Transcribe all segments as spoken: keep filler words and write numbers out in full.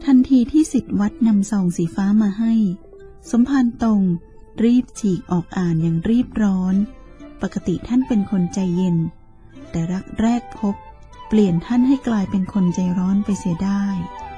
ทันทีที่ศิษย์วัดนำซองสีฟ้ามาให้สมภารตรงรีบฉีกออกอ่านอย่างรีบร้อนปกติท่านเป็นคนใจเย็นแต่รักแรกพบเปลี่ยนท่านให้กลายเป็นคนใจร้อนไปเสียได้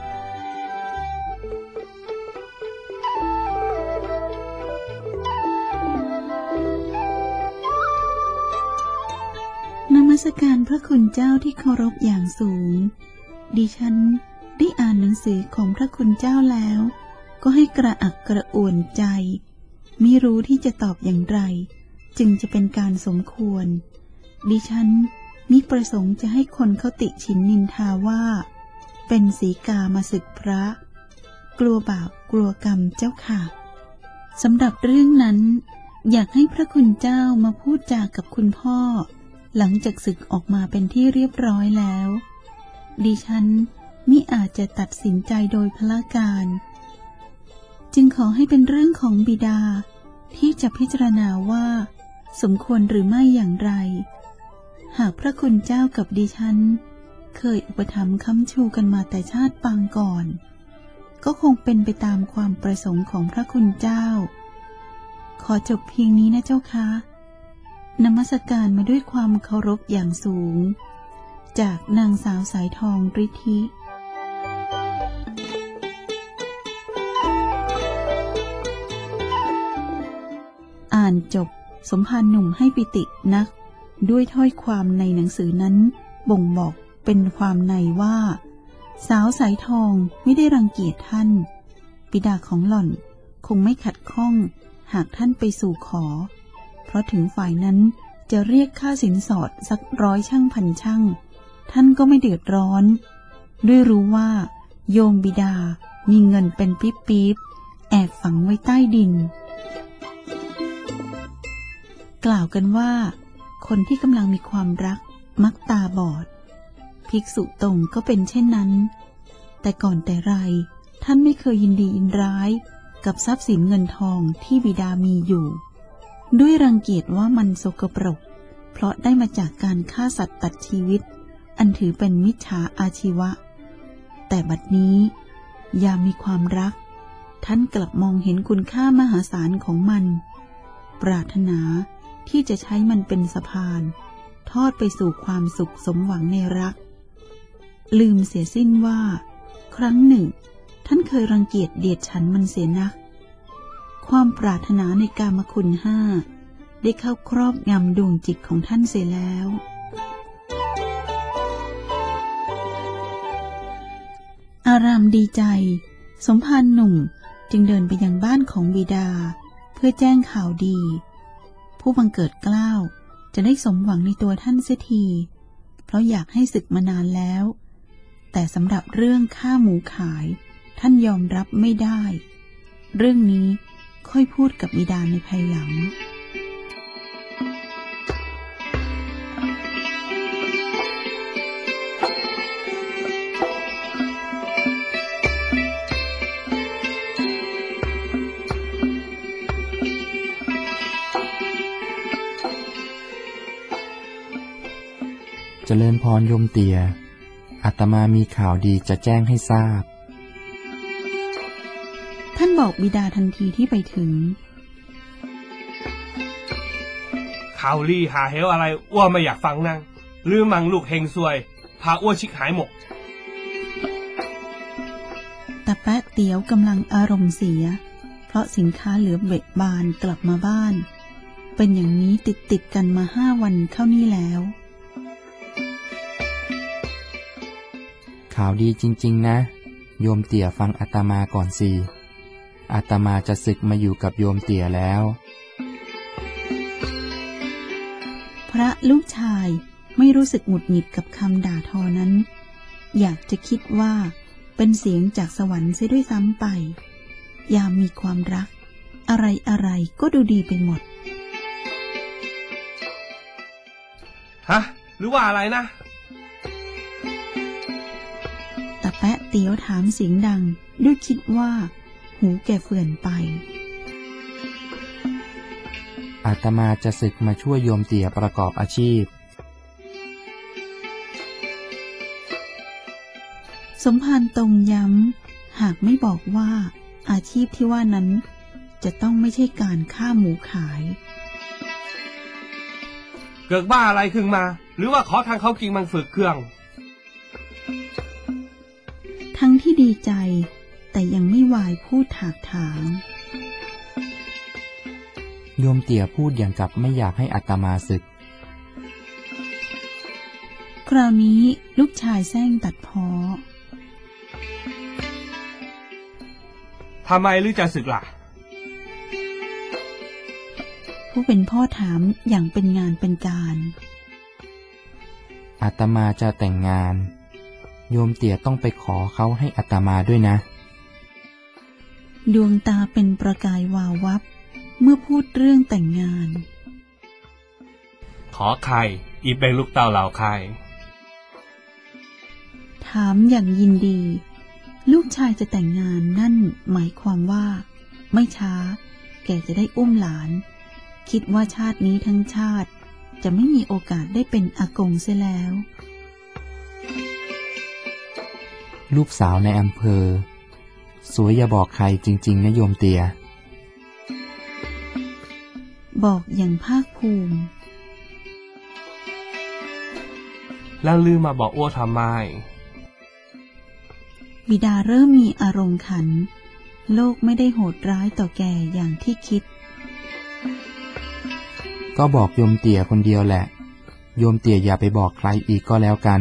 นมัสการพระคุณเจ้าที่เคารพอย่างสูงดิฉันได้อ่านหนังสือของพระคุณเจ้าแล้วก็ให้กระอักกระอ่วนใจมิรู้ที่จะตอบอย่างไรจึงจะเป็นการสมควรดิฉันมิประสงค์จะให้คนเขาติฉินนินทาว่าเป็นสีกามาศึกพระกลัวบาปกลัวกรรมเจ้าค่ะสำหรับเรื่องนั้นอยากให้พระคุณเจ้ามาพูดจากับคุณพ่อหลังจากศึกออกมาเป็นที่เรียบร้อยแล้วดิฉันมิอาจจะตัดสินใจโดยพละการจึงขอให้เป็นเรื่องของบิดาที่จะพิจารณาว่าสมควรหรือไม่อย่างไรหากพระคุณเจ้ากับดิฉันเคยอุปถัมภ์ค้ำชูกันมาแต่ชาติปางก่อนก็คงเป็นไปตามความประสงค์ของพระคุณเจ้าขอจบเพียงนี้นะเจ้าคะนมัสการมาด้วยความเคารพอย่างสูงจากนางสาวสายทองฤทธิอ่านจบสมภารหนุ่มให้ปิตินักด้วยถ้อยความในหนังสือนั้นบ่งบอกเป็นความในว่าสาวสายทองไม่ได้รังเกียจท่านบิดาของหล่อนคงไม่ขัดข้องหากท่านไปสู่ขอเพราะถึงฝ่ายนั้นจะเรียกค่าสินสอดสักร้อยช่างพันช่างท่านก็ไม่เดือดร้อนด้วยรู้ว่าโยมบิดามีเงินเป็นปิ๊บๆแอบฝังไว้ใต้ดินกล่าวกันว่าคนที่กำลังมีความรักมักตาบอดภิกษุตงก็เป็นเช่นนั้นแต่ก่อนแต่ไรท่านไม่เคยยินดียินร้ายกับทรัพย์สินเงินทองที่บิดามีอยู่ด้วยรังเกียจว่ามันสกปรกเพราะได้มาจากการฆ่าสัตว์ตัดชีวิตอันถือเป็นมิจฉาอาชีวะแต่บัดนี้ยามมีความรักท่านกลับมองเห็นคุณค่ามหาศาลของมันปรารถนาที่จะใช้มันเป็นสะพานทอดไปสู่ความสุขสมหวังในรักลืมเสียสิ้นว่าครั้งหนึ่งท่านเคยรังเกียจเดียดฉันมันเสียนักความปรารถนาในกามคุณห้าได้เข้าครอบงำดวงจิตของท่านเสียแล้วอารามดีใจสมภารหนุ่มจึงเดินไปยังบ้านของบิดาเพื่อแจ้งข่าวดีผู้บังเกิดเกล้าจะได้สมหวังในตัวท่านเสียทีเพราะอยากให้ศึกมานานแล้วแต่สำหรับเรื่องค่าหมูขายท่านยอมรับไม่ได้เรื่องนี้ค่อยพูดกับบิดาในภายหลังเจริญพรโยมเตี่ยอาตมามีข่าวดีจะแจ้งให้ทราบท่านบอกบิดาทันทีที่ไปถึงข่าวลี่หาเหวอะไรอ้วไม่อยากฟังนั่งหรือมังลูกเฮงซวยพาอ้วชิกหายหมกแต่แป๊ะเตี๋ยวกำลังอารมณ์เสียเพราะสินค้าเหลือเบ็ดบานกลับมาบ้านเป็นอย่างนี้ติดติดกันมาห้าวันเข้านี่แล้วข่าวดีจริงๆนะโยมเตี่ยฟังอาตมาก่อนสิอาตมาจะศึกมาอยู่กับโยมเตี่ยแล้วพระลูกชายไม่รู้สึกหงุดหงิดกับคำด่าทอนั้นอยากจะคิดว่าเป็นเสียงจากสวรรค์เสียด้วยซ้ำไปยามมีความรักอะไรอะไรก็ดูดีไปหมดฮะหรือว่าอะไรนะตาแปะเตี๋ยวถามเสียงดังด้วยคิดว่าหูแกเฟื่อนไปอาตมาจะศึกมาช่วยโยมเตี่ยประกอบอาชีพสมภารตรงย้ำหากไม่บอกว่าอาชีพที่ว่านั้นจะต้องไม่ใช่การฆ่าหมูขายเกิดบ้าอะไรขึ้นมาหรือว่าขอทางเขากินมันฝึกเครื่องทั้งที่ดีใจแต่ยังไม่วายพูดถากถางโยมเตี่ยพูดอย่างกับไม่อยากให้อาตมาศึกคราวนี้ลูกชายแซงตัดพ้อทำไมหรือจะศึกล่ะผู้เป็นพ่อถามอย่างเป็นงานเป็นการอาตมาจะแต่งงานโยมเตี่ยต้องไปขอเขาให้อาตมาด้วยนะดวงตาเป็นประกายวาววับเมื่อพูดเรื่องแต่งงานขอใครอีเป็นลูกเต้าเหล่าใครถามอย่างยินดีลูกชายจะแต่งงานนั่นหมายความว่าไม่ช้าแกจะได้อุ้มหลานคิดว่าชาตินี้ทั้งชาติจะไม่มีโอกาสได้เป็นอากงเสียแล้วลูกสาวในอำเภอสวยอย่าบอกใครจริงๆนะโยมเตี่ยบอกอย่างภาคภูมิแล้วลืมมาบอกอ้วทำไมบิดาเริ่มมีอารมณ์ขันโลกไม่ได้โหดร้ายต่อแกอย่างที่คิดก็บอกโยมเตี่ยคนเดียวแหละโยมเตี่ยอย่าไปบอกใครอีกก็แล้วกัน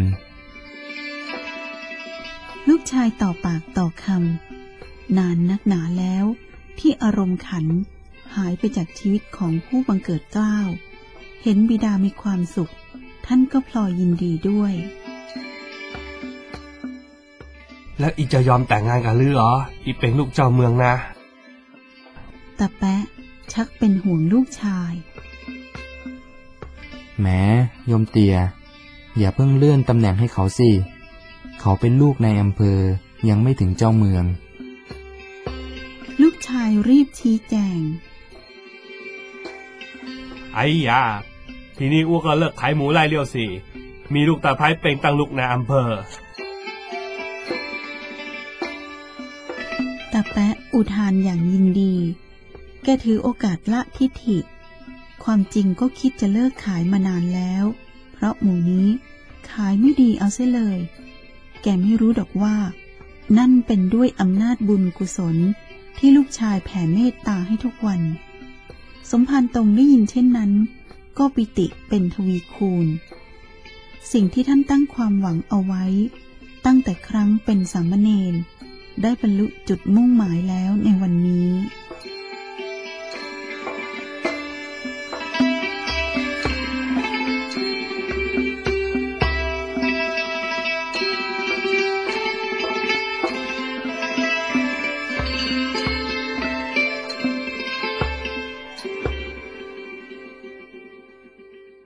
ลูกชายต่อปากต่อคำนานนักหนาแล้วที่อารมณ์ขันหายไปจากชีวิตของผู้บังเกิดเกล้าเห็นบิดามีความสุขท่านก็พลอยยินดีด้วยแล้วอีจะยอมแต่งงานกันหรือหรออีเป็นลูกเจ้าเมืองนะตาแปะชักเป็นห่วงลูกชายแหมโยมเตี่ยอย่าเพิ่งเลื่อนตำแหน่งให้เขาสิเขาเป็นลูกในอำเภอยังไม่ถึงเจ้าเมืองลูกชายรีบชี้แจงไอ้ยาทีนี้อ้วก็เลิกขายหมูไล่เลี้ยวสิมีลูกตาไผ่เป็นตั้งลูกในอำเภอตาแปะอุทานอย่างยินดีแกถือโอกาสละทิฐิความจริงก็คิดจะเลิกขายมานานแล้วเพราะหมูนี้ขายไม่ดีเอาเสียเลยแกไม่รู้ดอกว่านั่นเป็นด้วยอำนาจบุญกุศลที่ลูกชายแผ่เมตตาให้ทุกวันสมภารตรงได้ยินเช่นนั้นก็ปิติเป็นทวีคูณสิ่งที่ท่านตั้งความหวังเอาไว้ตั้งแต่ครั้งเป็นสามเณรได้บรรลุจุดมุ่งหมายแล้วในวันนี้